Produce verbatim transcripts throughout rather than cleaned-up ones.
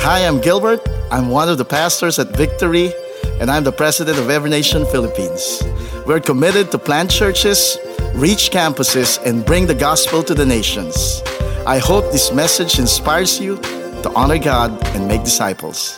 Hi, I'm Gilbert. I'm one of the pastors at Victory, and I'm the president of Every Nation Philippines. We're committed to plant churches, reach campuses, and bring the gospel to the nations. I hope this message inspires you to honor God and make disciples.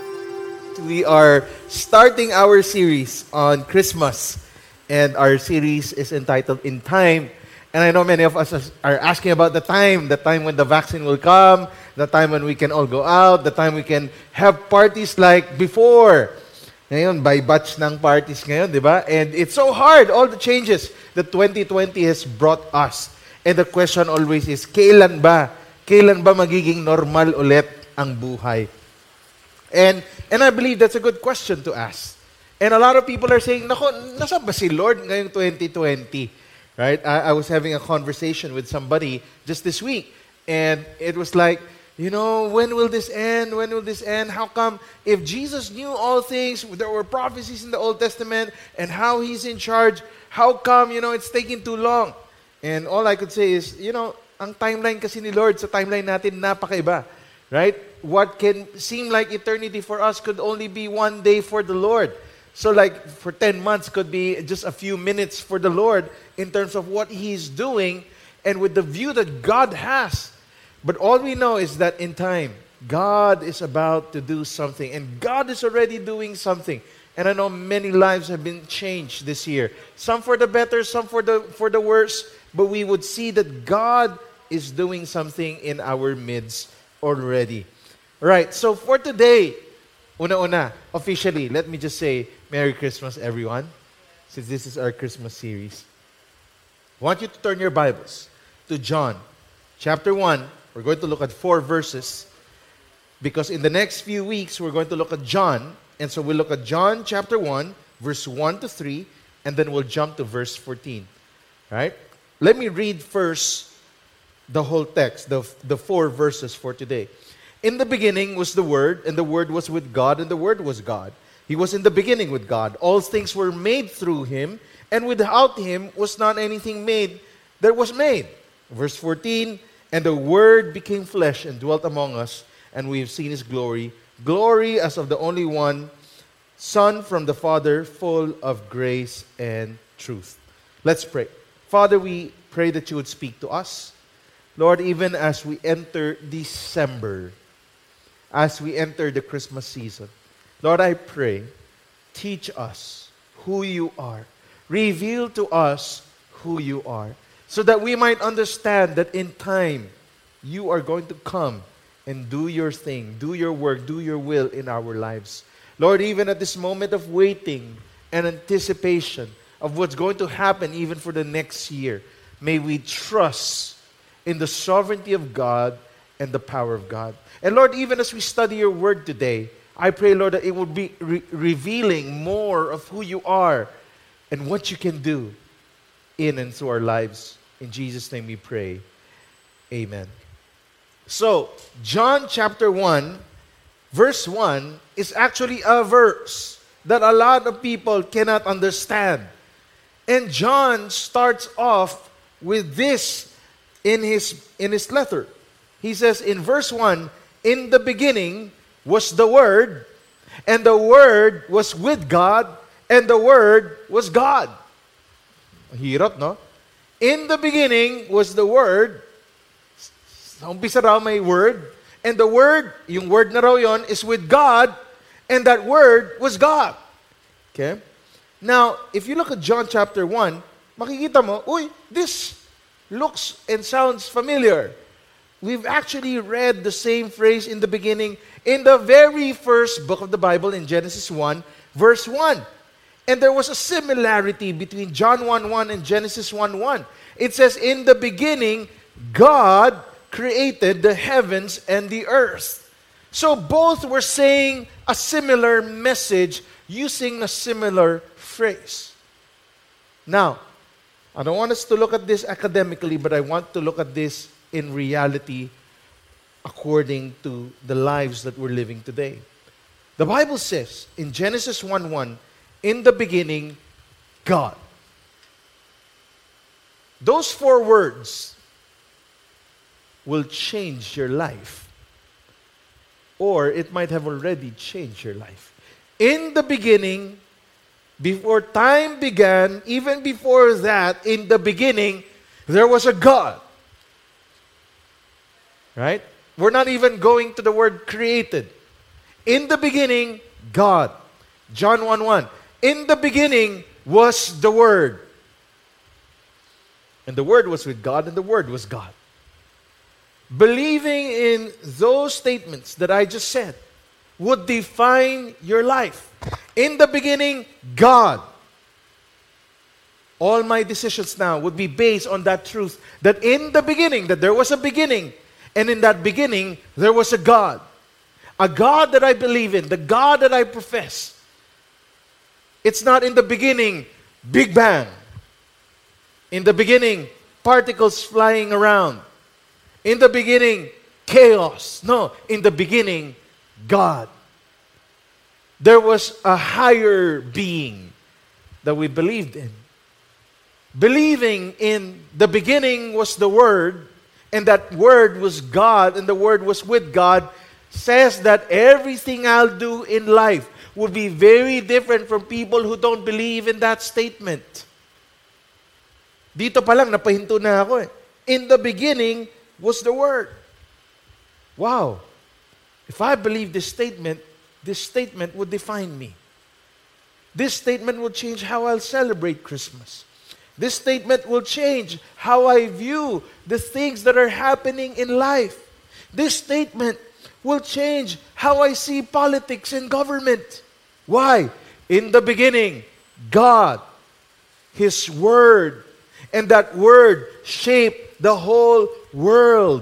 We are starting our series on Christmas, and our series is entitled In Time. And I know many of us are asking about the time, the time when the vaccine will come, the time when we can all go out, the time we can have parties like before. Ngayon, by batch ng parties ngayon, di ba? And it's so hard, all the changes that twenty twenty has brought us. And the question always is, kailan ba? Kailan ba magiging normal ulit ang buhay? And and I believe that's a good question to ask. And a lot of people are saying, nako, nasa ba si Lord ngayong twenty twenty? Right? I, I was having a conversation with somebody just this week, and it was like, you know, when will this end? When will this end? How come if Jesus knew all things, there were prophecies in the Old Testament, and how He's in charge, how come, you know, it's taking too long? And all I could say is, you know, ang timeline kasi ni Lord sa timeline natin napakaiba. Right? What can seem like eternity for us could only be one day for the Lord. So like for ten months could be just a few minutes for the Lord in terms of what He's doing and with the view that God has. But all we know is that in time, God is about to do something, and God is already doing something. And I know many lives have been changed this year. Some for the better, some for the for the worse, but we would see that God is doing something in our midst already. Right, so for today, una-una, officially, let me just say, Merry Christmas, everyone, since this is our Christmas series. I want you to turn your Bibles to John, chapter one. We're going to look at four verses, because in the next few weeks, we're going to look at John, and so we'll look at John, chapter one, verse one to three, and then we'll jump to verse fourteen. Right? Let me read first the whole text, the, the four verses for today. In the beginning was the Word, and the Word was with God, and the Word was God. He was in the beginning with God. All things were made through Him, and without Him was not anything made that was made. Verse fourteen, and the Word became flesh and dwelt among us, and we have seen His glory, glory as of the only one, Son from the Father, full of grace and truth. Let's pray. Father, we pray that You would speak to us. Lord, even as we enter December, as we enter the Christmas season, Lord, I pray, teach us who You are. Reveal to us who You are, so that we might understand that in time, You are going to come and do Your thing, do Your work, do Your will in our lives. Lord, even at this moment of waiting and anticipation of what's going to happen even for the next year, may we trust in the sovereignty of God and the power of God. And Lord, even as we study Your word today, I pray, Lord, that it will be re- revealing more of who You are and what You can do in and through our lives. In Jesus' name we pray. Amen. So, John chapter one, verse one is actually a verse that a lot of people cannot understand. And John starts off with this in his in his letter. He says in verse one, in the beginning was the Word, and the Word was with God, and the Word was God. Hirap, no? In the beginning was the Word. Sa umpisa raw may Word, and the Word, yung Word na raw yon, is with God, and that Word was God. Okay? Now, if you look at John chapter one, makikita mo, uy, this looks and sounds familiar. We've actually read the same phrase in the beginning in the very first book of the Bible in Genesis one, verse one. And there was a similarity between John one one and Genesis one one. It says, in the beginning, God created the heavens and the earth. So both were saying a similar message using a similar phrase. Now, I don't want us to look at this academically, but I want to look at this in reality according to the lives that we're living today. The Bible says in Genesis one one, in the beginning, God. Those four words will change your life. or it might have already changed your life. In the beginning, before time began, even before that, in the beginning, there was a God. Right? We're not even going to the word created. In the beginning, God. John one one. In the beginning was the Word. And the Word was with God, and the Word was God. Believing in those statements that I just said would define your life. In the beginning, God. All my decisions now would be based on that truth, that in the beginning, that there was a beginning, and in that beginning, there was a God. A God that I believe in, the God that I profess. It's not in the beginning, Big Bang. In the beginning, particles flying around. In the beginning, chaos. No, in the beginning, God. There was a higher being that we believed in. Believing in the beginning was the Word, and that Word was God, and the Word was with God, says that everything I'll do in life will be very different from people who don't believe in that statement. Dito pa lang, napahinto na ako eh. In the beginning was the Word. Wow. If I believe this statement, this statement would define me. This statement will change how I'll celebrate Christmas. This statement will change how I view the things that are happening in life. This statement will change how I see politics and government. Why? In the beginning, God, His Word, and that Word shaped the whole world.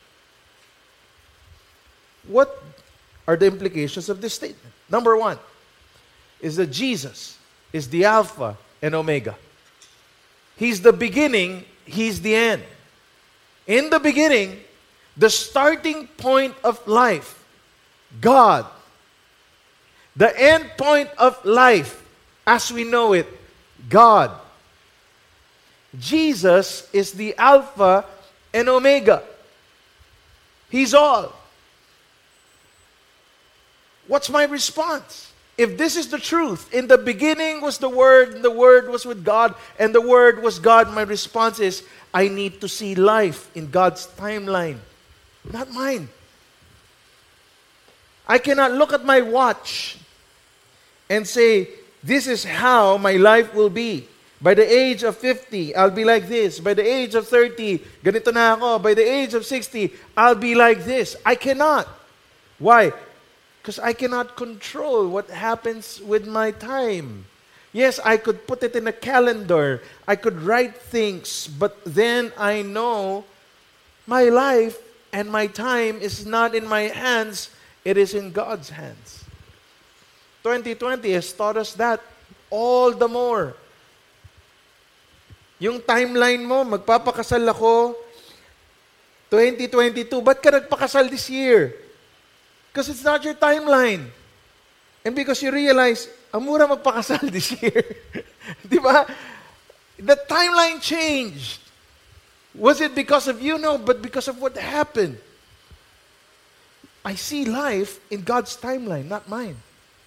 What are the implications of this statement? Number one is that Jesus is the Alpha and Omega. He's the beginning, He's the end. In the beginning, the starting point of life, God. The end point of life, as we know it, God. Jesus is the Alpha and Omega. He's all. What's my response? If this is the truth, in the beginning was the Word, and the Word was with God, and the Word was God, my response is, I need to see life in God's timeline, not mine. I cannot look at my watch and say, this is how my life will be. By the age of fifty, I'll be like this. By the age of thirty, ganito na ako. By the age of sixty, I'll be like this. I cannot. Why? Because I cannot control what happens with my time. Yes, I could put it in a calendar. I could write things. But then I know my life and my time is not in my hands. It is in God's hands. twenty twenty has taught us that all the more. Yung timeline mo, magpapakasal ako twenty twenty-two. Ba't ka nagpakasal this year? Because it's not your timeline. And because you realize, ang mura magpakasal this year. Di ba? The timeline changed. Was it because of you? No, but because of what happened. I see life in God's timeline, not mine.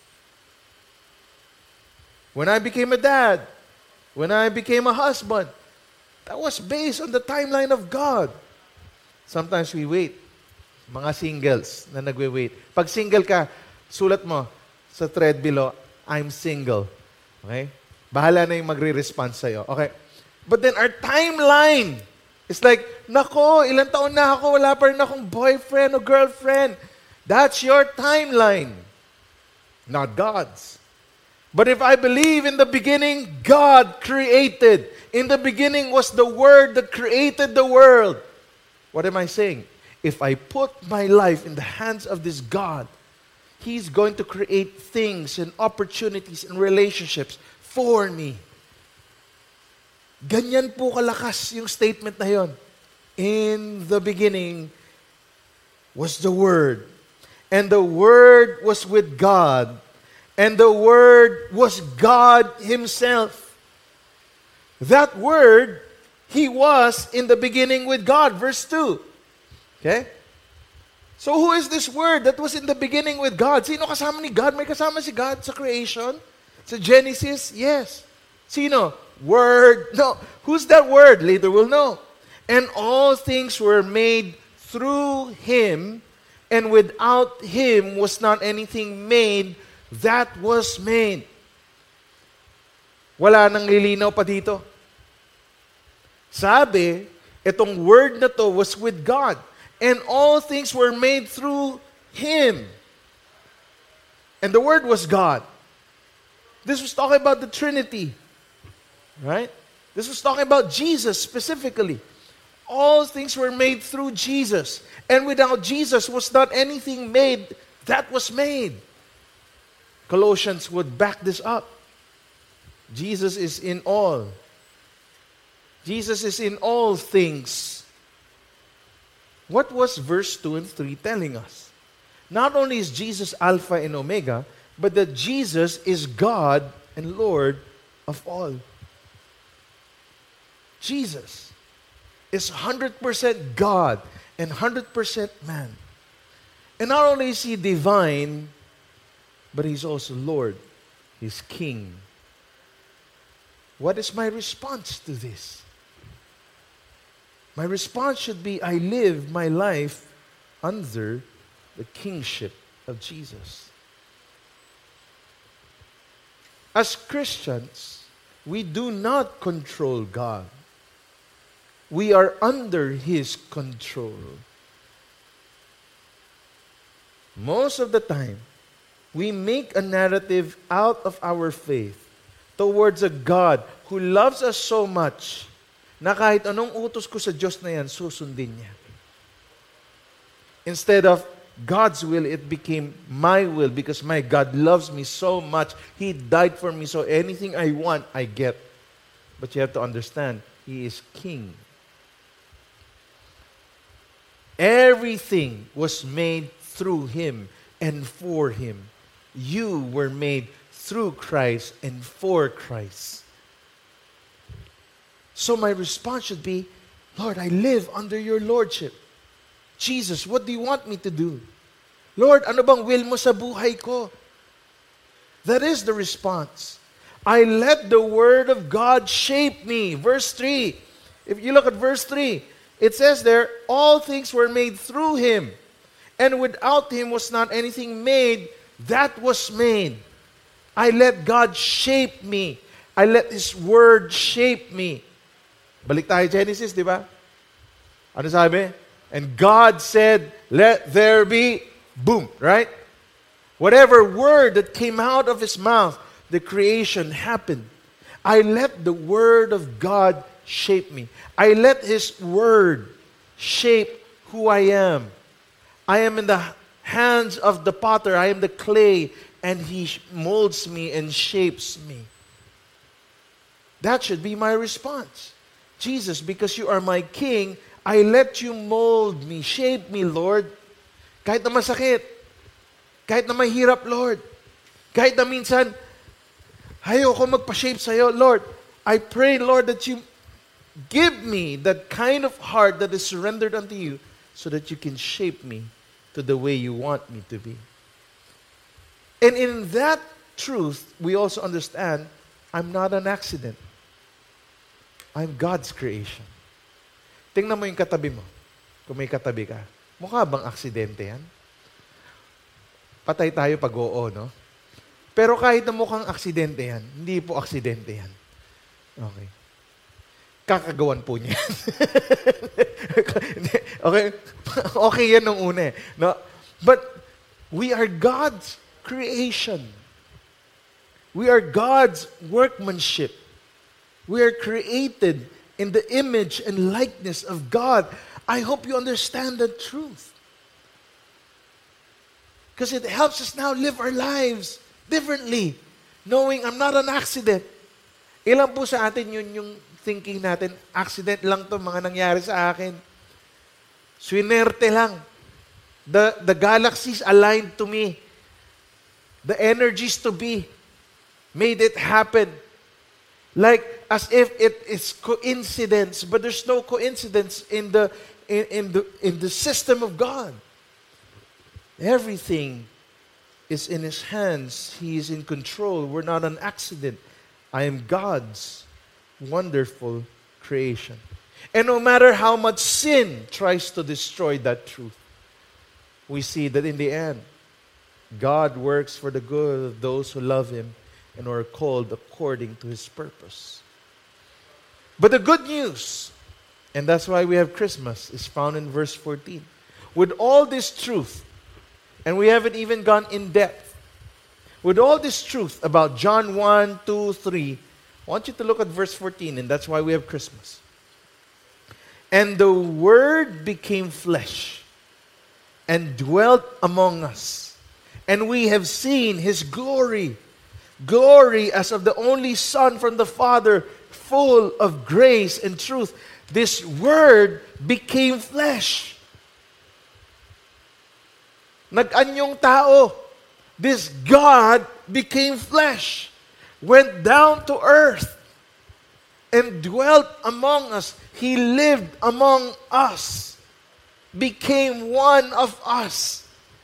When I became a dad, when I became a husband, that was based on the timeline of God. Sometimes we wait. Mga singles na nagwe-wait. Pag single ka, sulat mo sa thread below, I'm single. Okay? Bahala na yung magre-respond sa'yo. Okay? But then our timeline is like, nako, ilang taon na ako, wala pa rin akong boyfriend o girlfriend. That's your timeline. Not God's. But if I believe in the beginning, God created. In the beginning was the Word that created the world. What am I saying? If I put my life in the hands of this God, He's going to create things and opportunities and relationships for me. Ganyan po kalakas yung statement na yon. In the beginning was the Word, and the Word was with God, and the Word was God Himself. That Word, He was in the beginning with God. Verse two. Okay? So who is this Word that was in the beginning with God? Sino kasama ni God? May kasama si God sa creation? Sa Genesis? Yes. Sino? Word. No. Who's that Word? Later we'll know. And all things were made through Him, and without Him was not anything made that was made. Wala nang lilinaw pa dito. Sabi, itong Word na to was with God. And all things were made through Him. And the Word was God. This was talking about the Trinity. Right? This was talking about Jesus specifically. All things were made through Jesus. And without Jesus was not anything made that was made. Colossians would back this up. Jesus is in all. Jesus is in all things. What was verse two and three telling us? Not only is Jesus Alpha and Omega, but that Jesus is God and Lord of all. Jesus is one hundred percent God and one hundred percent man. And not only is He divine, but He's also Lord. He's King. What is my response to this? My response should be, I live my life under the kingship of Jesus. As Christians, we do not control God. We are under His control. Most of the time, we make a narrative out of our faith towards a God who loves us so much na kahit anong utos ko sa Diyos na yan, susundin niya. Instead of God's will, it became my will because my God loves me so much. He died for me, so anything I want, I get. But you have to understand, He is King. Everything was made through Him and for Him. You were made through Christ and for Christ. So my response should be, Lord, I live under your lordship. Jesus, what do you want me to do? Lord, ano bang will mo sa buhay ko? That is the response. I let the Word of God shape me. Verse three. If you look at verse three, it says there, all things were made through Him, and without Him was not anything made that was made. I let God shape me. I let His Word shape me. Balik tayo Genesis, di ba? Ano sabi? And God said, let there be, boom, right? Whatever word that came out of His mouth, the creation happened. I let the Word of God shape me. I let His Word shape who I am. I am in the hands of the potter. I am the clay, and He molds me and shapes me. That should be my response. Jesus, because you are my King, I let you mold me, shape me, Lord. Kahit na masakit, kahit na mahirap, Lord. Kahit na minsan, ayoko magpa-shape sa'yo, Lord. I pray, Lord, that you give me that kind of heart that is surrendered unto you so that you can shape me to the way you want me to be. And in that truth, we also understand I'm not an accident. I'm God's creation. Tingnan mo yung katabi mo. Kung may katabi ka. Mukha bang aksidente yan? Patay tayo pag oo, no? Pero kahit na mukhang aksidente yan, hindi po aksidente yan. Okay. Kakagawan po niya. Okay? Okay yan nung una eh. No? But we are God's creation. We are God's workmanship. We are created in the image and likeness of God. I hope you understand that truth. Because it helps us now live our lives differently, knowing I'm not an accident. Ilan po sa atin yun yung thinking natin, accident lang to mga nangyari sa akin. Swinerte lang. The, the galaxies aligned to me. The energies to be made it happen. Like as if it is coincidence, but there's no coincidence in the in, in the in the system of God. Everything is in His hands. He is in control. We're not an accident. I am God's wonderful creation. And no matter how much sin tries to destroy that truth, we see that in the end, God works for the good of those who love Him and are called according to His purpose. But the good news, and that's why we have Christmas, is found in verse fourteen. With all this truth, and we haven't even gone in depth, with all this truth about John one, two, three, I want you to look at verse fourteen, and that's why we have Christmas. And the Word became flesh and dwelt among us, and we have seen His glory, glory as of the only Son from the Father, full of grace and truth. This Word became flesh. Nag-anyong tao. This God became flesh, went down to earth, and dwelt among us. He lived among us, became one of us.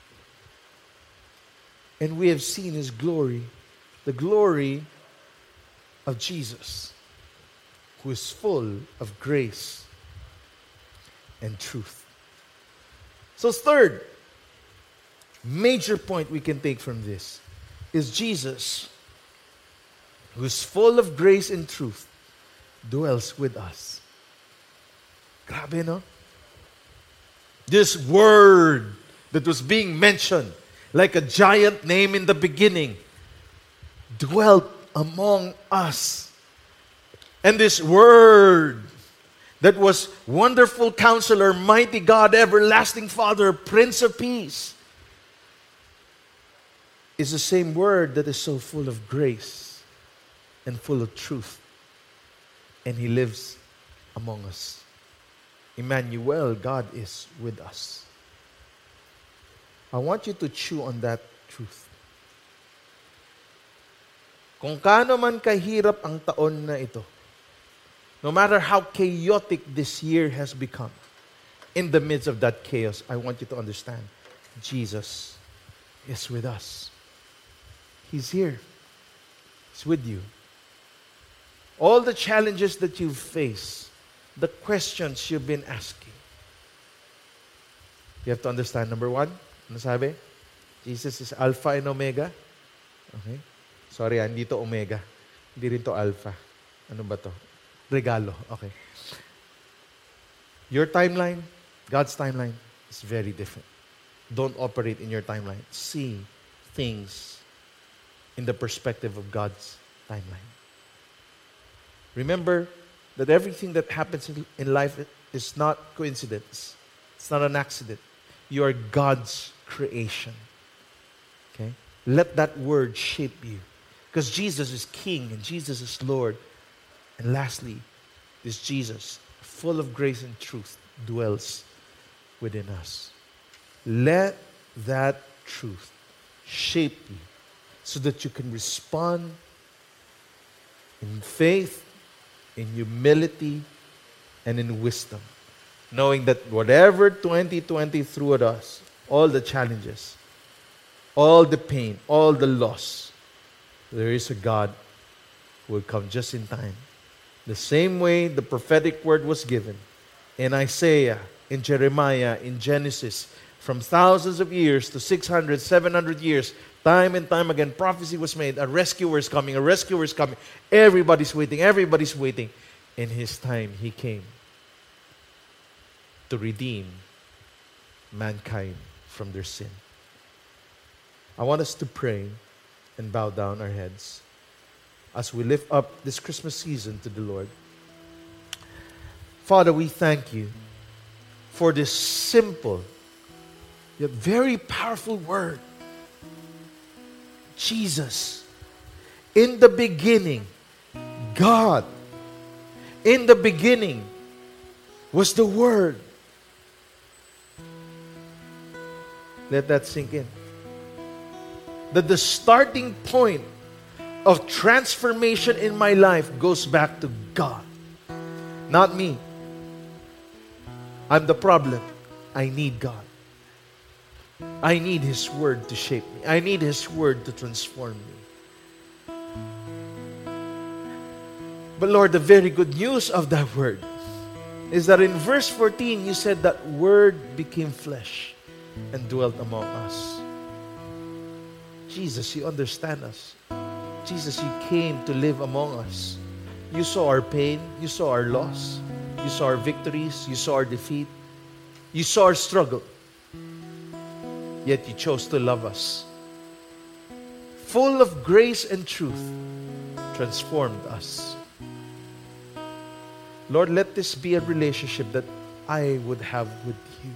And we have seen His glory, the glory of Jesus, who is full of grace and truth. So third, major point we can take from this is Jesus, who is full of grace and truth, dwells with us. Grabe, no? This Word that was being mentioned like a giant name in the beginning dwelt among us. And this Word that was Wonderful Counselor, Mighty God, Everlasting Father, Prince of Peace, is the same Word that is so full of grace and full of truth. And He lives among us. Emmanuel, God is with us. I want you to chew on that truth. Kung kaano man kahirap ang taon na ito, no matter how chaotic this year has become, in the midst of that chaos, I want you to understand, Jesus is with us. He's here. He's with you. All the challenges that you face, the questions you've been asking, you have to understand, number one, ano sabi? Jesus is Alpha and Omega. Okay? Sorry, ah, hindi to Omega. Hindi rin to Alpha. Ano ba to? Regalo. Okay. Your timeline, God's timeline, is very different. Don't operate in your timeline. See things in the perspective of God's timeline. Remember that everything that happens in, in life is not coincidence. It's not an accident. You are God's creation. Okay? Let that word shape you. Because Jesus is King and Jesus is Lord. And lastly, this Jesus, full of grace and truth, dwells within us. Let that truth shape you so that you can respond in faith, in humility, and in wisdom. Knowing that whatever twenty twenty threw at us, all the challenges, all the pain, all the loss, there is a God who will come just in time. The same way the prophetic word was given in Isaiah, in Jeremiah, in Genesis, from thousands of years to six hundred, seven hundred years, time and time again, prophecy was made. A rescuer is coming, a rescuer is coming. Everybody's waiting, everybody's waiting. In His time, He came to redeem mankind from their sin. I want us to pray and bow down our heads as we lift up this Christmas season to the Lord. Father, we thank You for this simple yet very powerful word. Jesus, in the beginning, God, in the beginning was the Word. Let that sink in. That the starting point of transformation in my life goes back to God, not me. I'm the problem. I need God. I need His Word to shape me. I need His Word to transform me. But Lord, the very good news of that Word is that in verse fourteen, you said that Word became flesh and dwelt among us. Jesus, you understand us. Jesus, you came to live among us. You saw our pain. You saw our loss. You saw our victories. You saw our defeat. You saw our struggle. Yet you chose to love us. Full of grace and truth, transformed us. Lord, let this be a relationship that I would have with you.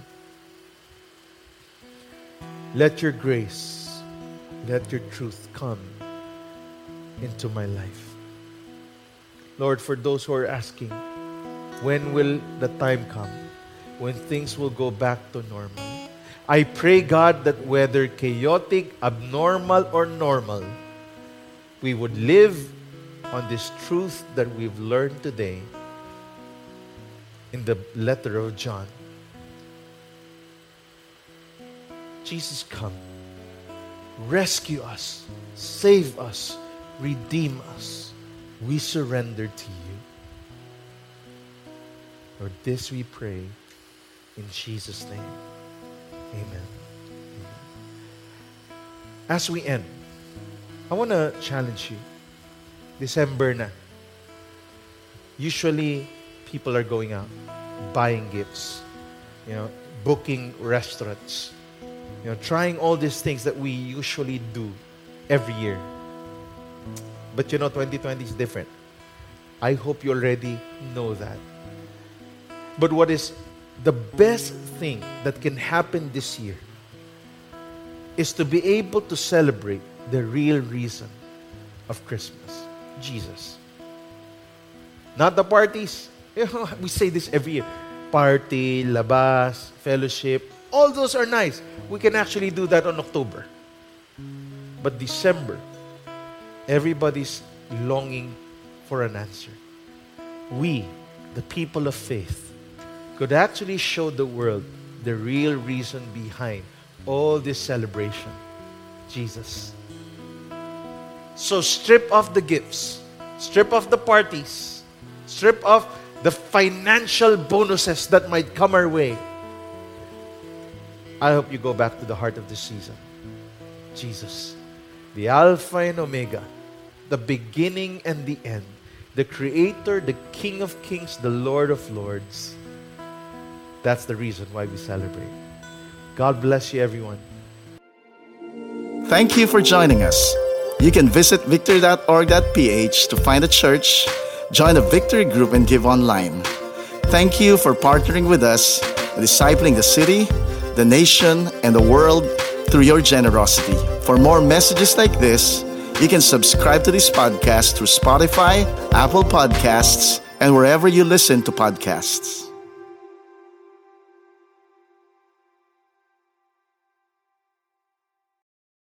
Let your grace, let your truth come into my life. Lord, for those who are asking, when will the time come when things will go back to normal? I pray, God, that whether chaotic, abnormal, or normal, we would live on this truth that we've learned today in the letter of John. Jesus, come. Rescue us. Save us. Redeem us. We surrender to you. Lord, this we pray in Jesus' name. Amen. Amen. As we end, I want to challenge you. December na. Usually, people are going out, buying gifts, you know, booking restaurants, you know, trying all these things that we usually do every year. But you know, twenty twenty is different. I hope you already know that. But what is the best thing that can happen this year is to be able to celebrate the real reason of Christmas, Jesus. Not the parties. You know, we say this every year. Party, labas, fellowship, all those are nice. We can actually do that on October. But December, everybody's longing for an answer. We, the people of faith, could actually show the world the real reason behind all this celebration. Jesus. So strip off the gifts. Strip off the parties. Strip off the financial bonuses that might come our way. I hope you go back to the heart of the season. Jesus. The Alpha and Omega. The beginning and the end. The Creator, the King of Kings, the Lord of Lords. That's the reason why we celebrate. God bless you, everyone. Thank you for joining us. You can visit victory dot org dot p h to find a church, join a Victory group, and give online. Thank you for partnering with us, discipling the city, the nation, and the world through your generosity. For more messages like this, you can subscribe to this podcast through Spotify, Apple Podcasts, and wherever you listen to podcasts.